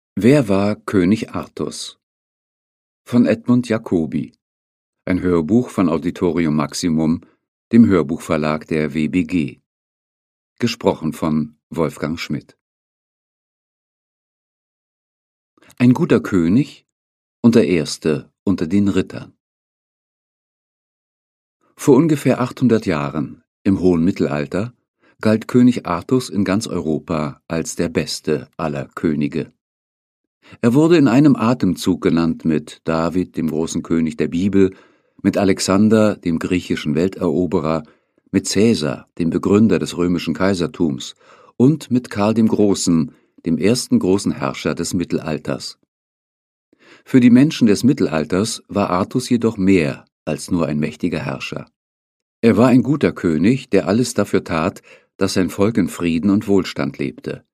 Wer war König Artus? Von Edmund Jacobi. Ein Hörbuch von Auditorium Maximum, dem Hörbuchverlag der WBG. Gesprochen von Wolfgang Schmidt. Ein guter König und der Erste unter den Rittern. Vor ungefähr 800 Jahren, im hohen Mittelalter, galt König Artus in ganz Europa als der beste aller Könige. Er wurde in einem Atemzug genannt mit David, dem großen König der Bibel, mit Alexander, dem griechischen Welteroberer, mit Caesar, dem Begründer des römischen Kaisertums, und mit Karl dem Großen, dem ersten großen Herrscher des Mittelalters. Für die Menschen des Mittelalters war Artus jedoch mehr als nur ein mächtiger Herrscher. Er war ein guter König, der alles dafür tat, dass sein Volk in Frieden und Wohlstand lebte.